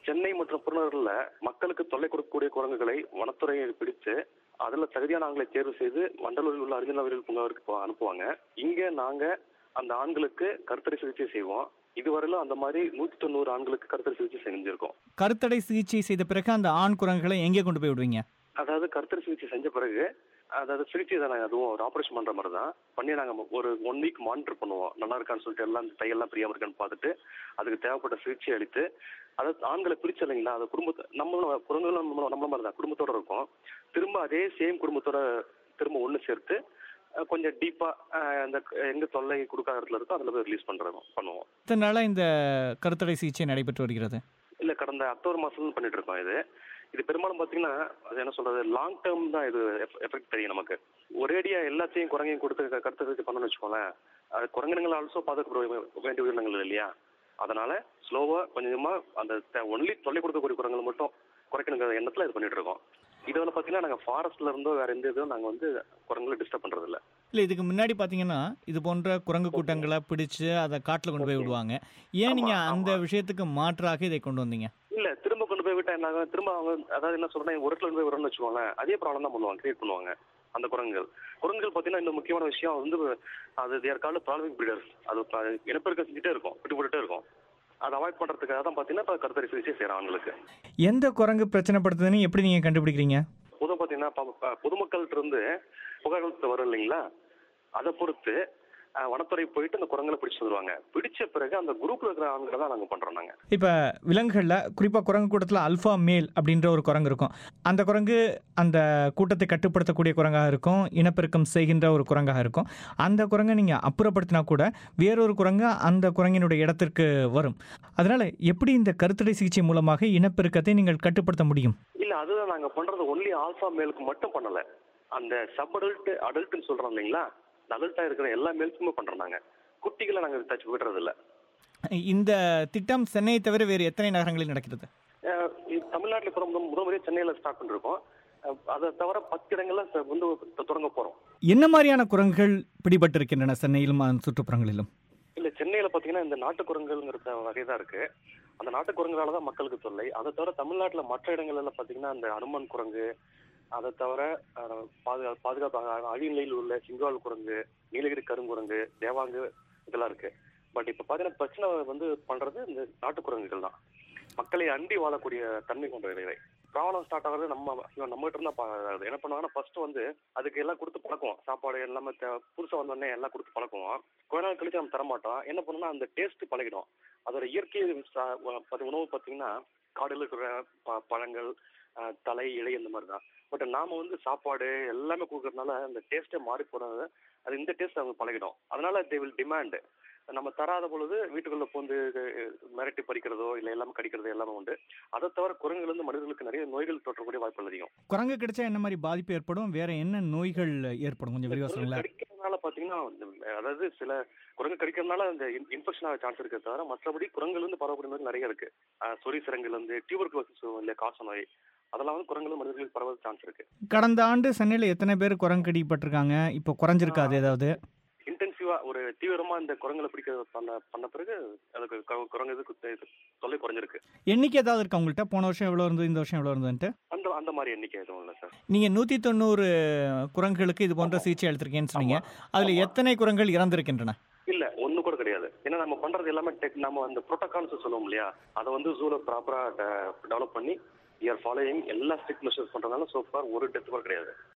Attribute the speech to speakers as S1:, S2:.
S1: சென்னை மற்றும் புறநகர்ல மக்களுக்கு தொல்லை கொடுக்கக்கூடிய குரங்குகளை வனத்துறையை பிடித்து அதுல தகுதியான ஆண்களை தேர்வு செய்து வண்டலூரில் உள்ள அறிஞர் அறிவியல் பூங்காவிற்கு அனுப்புவாங்க. இங்க நாங்க அந்த ஆண்களுக்கு கருத்தடை சிகிச்சை செய்வோம். இதுவரையிலும் அந்த மாதிரி 190 ஆண்களுக்கு கருத்தடை சிகிச்சை செஞ்சிருக்கோம்.
S2: கருத்தடை சிகிச்சை செய்த பிறகு அந்த ஆண் குரங்குகளை எங்கே கொண்டு போய் விடுவீங்க?
S1: அதாவது கருத்தடை சிகிச்சை செஞ்ச பிறகு அதாவது சிகிச்சை தானே, அதுவும் ஒரு ஆபரேஷன் பண்ற மாதிரி தான் பண்ணி நாங்கள் ஒரு 1 வீக் மானிட்டர் பண்ணுவோம். நல்லா இருக்கான்னு சொல்லிட்டு எல்லாம் தையெல்லாம் பிரியாம இருக்கான்னு பார்த்துட்டு அதுக்கு தேவைப்பட்ட சிகிச்சை அளித்து, அதாவது ஆண்களை பிரிச்சு இல்லைங்களா, அது குடும்பத்தை நம்மளும் குரங்குகளும் நம்மள மாதிரி தான் குடும்பத்தோட இருக்கும். திரும்ப அதே சேம் குடும்பத்தோட திரும்ப ஒன்று சேர்த்து கொஞ்சம் டீப்பா அந்த எங்க தொல்லை கொடுக்காத இடத்துல இருக்கோ அதுல போய் ரிலீஸ் பண்ணுவோம்.
S2: இத்தனை நாளா இந்த கருத்தடை சிகிச்சை நடைபெற்று வருகிறது?
S1: இல்ல, கடந்த அக்டோபர் மாசம் பண்ணிட்டு இருக்கோம். இது பெரும்பாலும் பாத்தீங்கன்னா அது என்ன சொல்றது, லாங் டேர்ம் தான் இது எஃபெக்ட் தெரியும் நமக்கு. ஒரேடியா எல்லாத்தையும் குரங்கையும் கொடுத்து கருத்து சிகிச்சை பண்ணணும்னு வச்சுக்கோங்களேன், அது குரங்கினங்கள் ஆல்சோ பாதுகாக்க வேண்டிய உயிரினங்கள் இல்லையா. அதனால ஸ்லோவா கொஞ்சமா அந்த ஒன்லி தொல்லை கொடுக்கக்கூடிய குரங்களை மட்டும் குறைக்கணுங்கிற எண்ணத்துல இது பண்ணிட்டு இருக்கோம். இது வந்து பாத்தீங்கன்னா நாங்க ஃபாரஸ்ட்ல இருந்தோ வேற எந்த இதுவும் நாங்க வந்து குரங்களை டிஸ்டர்ப் பண்றது இல்ல.
S2: இதுக்கு முன்னாடி பாத்தீங்கன்னா இது போன்ற குரங்கு கூட்டங்களை பிடிச்சு அதை காட்டுல கொண்டு போய் விடுவாங்க. ஏன் நீங்க அந்த விஷயத்துக்கு மாற்றாக இதை கொண்டு வந்தீங்க?
S1: இல்ல, திரும்ப கொண்டு போய் விட்டா என்ன, திரும்ப அவங்க அதாவது என்ன சொல்றேன், ஒரு இடத்துல போய் விடணும்னு வச்சுக்கோங்களேன், அதே ப்ராப்ளம் தான் பண்ணுவாங்க, கிரியேட் பண்ணுவாங்க அந்த குரங்குகள். பாத்தீங்கன்னா இந்த முக்கியமான விஷயம் வந்து அது தேர் கால்டு ப்ராப்ளமிக் பிரீடர்ஸ். அது இனப்பெருக்கம் செஞ்சுட்டே இருக்கும், விட்டு போட்டுட்டே இருக்கும். அதை அவாய்ட் பண்றதுக்காக தான் பாத்தீங்கன்னா இப்ப கருத்தடை சிகிச்சை செய்யறாங்க அவங்களுக்கு.
S2: எந்த குரங்கு பிரச்சனைப்படுத்துதுன்னு எப்படி நீங்க கண்டுபிடிக்கிறீங்க?
S1: பாத்தீங்கன்னா பொதுமக்கள்கிட்ட இருந்து புகார்கள் வரும் இல்லைங்களா, அதை பொறுத்து வனத்துறை போயிட்டு அந்த குரங்களை பிடிச்சு வருவாங்க. பிடிச்ச பிறகு அந்த குரூப்ல இருக்கிற ஆண்களை தான் நாங்க பண்றோம். நாங்க
S2: இப்ப விலங்குகள்ல குறிப்பா குரங்கு கூட்டத்துல அல்பா மேல் அப்படின்ற ஒரு குரங்கு இருக்கும். அந்த குரங்கு அந்த கூட்டத்தை கட்டுப்படுத்தக்கூடிய குரங்காக இருக்கும், இனப்பெருக்கம் செய்கின்ற ஒரு குரங்காக இருக்கும். அந்த குரங்கை நீங்க அப்புறப்படுத்தினா கூட வேறொரு குரங்கு அந்த குரங்கினுடைய இடத்திற்கு வரும். அதனால எப்படி இந்த கருத்தடை சிகிச்சை மூலமாக இனப்பெருக்கத்தை நீங்கள் கட்டுப்படுத்த முடியும்?
S1: இல்ல, அதுதான் நாங்க பண்றது ஒன்லி ஆல்பா மேலுக்கு மட்டும் பண்ணல. அந்த சப் அடல்ட்னு சொல்றோம் இல்லைங்களா, அடல்ட்டா இருக்கிற எல்லா மேல்ஸுமே பண்றோம். நாங்க குட்டிகளை நாங்க தச்சு விடுறது இல்ல.
S2: இந்த திட்டம் சென்னையை தவிர வேறு எத்தனை நகரங்களில் நடக்கிறது?
S1: தமிழ்நாட்டில் முதல் முறையாக சென்னையில ஸ்டார்ட் பண்ணிருக்கோம். அதை தவிர 10 இடங்கள்ல வந்து தொடங்க போறோம்.
S2: என்ன மாதிரியான குரங்குகள் பிடிபட்டு இருக்கின்றன சென்னையிலும் சுற்றுப்புறங்களிலும்?
S1: இல்ல, சென்னையில பாத்தீங்கன்னா இந்த நாட்டுக்குரங்குங்கிற வகைதான் இருக்கு. அந்த நாட்டுக்குரங்குனால தான் மக்களுக்கு தொல்லை. அதை தவிர தமிழ்நாட்டுல மற்ற இடங்கள்ல பாத்தீங்கன்னா அந்த அனுமன் குரங்கு, அதை தவிர பாதுகாப்பு அழிவு நிலையில் உள்ள சிங்கால் குரங்கு, நீலகிரி கருங்குரங்கு, தேவாங்கு இதெல்லாம் இருக்கு. பட் இப்ப பாத்தீங்கன்னா பிரச்சனை வந்து பண்றது இந்த நாட்டுக்குரங்குகள் தான். மக்களை அண்டி வாழக்கூடிய தன்மை கொண்ட இவை. ப்ராப்ளம் ஸ்டார்ட் ஆகிறது நம்ம கிட்ட இருந்தா என்ன பண்ணுவாங்கன்னா, ஃபர்ஸ்ட் வந்து அதுக்கு எல்லாம் கொடுத்து பழக்குவோம். சாப்பாடு எல்லாமே புதுசா வந்தோடனே எல்லாம் கொடுத்து பழக்குவோம். கொஞ்ச நாள் கழிச்சு நம்ம தரமாட்டோம். என்ன பண்ணோம்னா அந்த டேஸ்ட் பழகிடும். அதோட இயற்கை உணவு பாத்தீங்கன்னா காடுல இருக்கிற பழங்கள், தலை, இலை இந்த மாதிரி தான். பட் நாம வந்து சாப்பாடு எல்லாமே கொடுக்கறதுனால அந்த டேஸ்டே மாறி போறது. அது இந்த டேஸ்ட் அவங்க பழகிடும். அதனால தே வில் டிமாண்ட். நம்ம தராத பொழுது வீட்டுக்குள்ள போந்து மிரட்டி பறிக்கிறதோ இல்ல எல்லாமே கடிக்கிறதோ எல்லாமே உண்டு. அதை தவிர குரங்குல இருந்து மனிதர்களுக்கு நிறைய நோய்கள் தொற்றக்கூடிய வாய்ப்புகள் அதிகம்.
S2: குரங்கு கிடைச்சா என்ன மாதிரி பாதிப்பு ஏற்படும், வேற என்ன நோய்கள் ஏற்படும் கொஞ்சம் விரிவா சொல்லுங்களேன்.
S1: கடிக்கிறதுனால பாத்தீங்கன்னா, அதாவது சில குரங்கு கடிக்கிறதுனால அந்த இன்ஃபெக்ஷன் ஆக சான்ஸ் இருக்கு. தவிர மற்றபடி குரங்குல இருந்து பரவக்கூடிய நோய் நிறைய இருக்கு. சொறி சிரங்குல இருந்து டியூபர்குலோசிஸ் இல்ல காச நோய், அதெல்லாம் வந்து குரங்குல மனிதர்களுக்கு பரவ சான்ஸ் இருக்கு.
S2: கடந்த ஆண்டு சென்னையில எத்தனை பேர் குரங்கு கடிப்பட்டிருக்காங்க? இப்போ குறைஞ்சிருக்காது ஏதாவது?
S1: இன்டென்சிவா ஒரு தீவிரமா இந்த குரங்களை பிடிக்க பண்ண பிறகு அதுக்கு குரங்கு தொல்லை குறைஞ்சிருக்கு.
S2: எண்ணிக்கை ஏதாவது இருக்கா உங்கள்கிட்ட? போன வருஷம் எவ்வளவு இருந்தது, இந்த வருஷம் எவ்வளவு இருந்ததுன்ட்டு?
S1: அந்த மாதிரி எண்ணிக்கை எதுவும் இல்லை சார்.
S2: நீங்க 190 குரங்குகளுக்கு இது போன்ற சிகிச்சை அளித்திருக்கேன்னு சொன்னீங்க. அதுல எத்தனை குரங்குகள் இறந்திருக்கின்றன?
S1: இல்ல, ஒண்ணு கூட கிடையாது. ஏன்னா நம்ம பண்றது எல்லாமே நம்ம அந்த புரோட்டோகால்ஸ் சொல்லுவோம் இல்லையா, அதை வந்து ஜூல ப்ராப்பரா டெவலப் பண்ணி ஃபாலோயிங் எல்லா ஸ்ட்ரிக்ட் மெஷர்ஸ் பண்றதுனால சோ ஃபார் ஒரு டெத் கூட கிடையாது.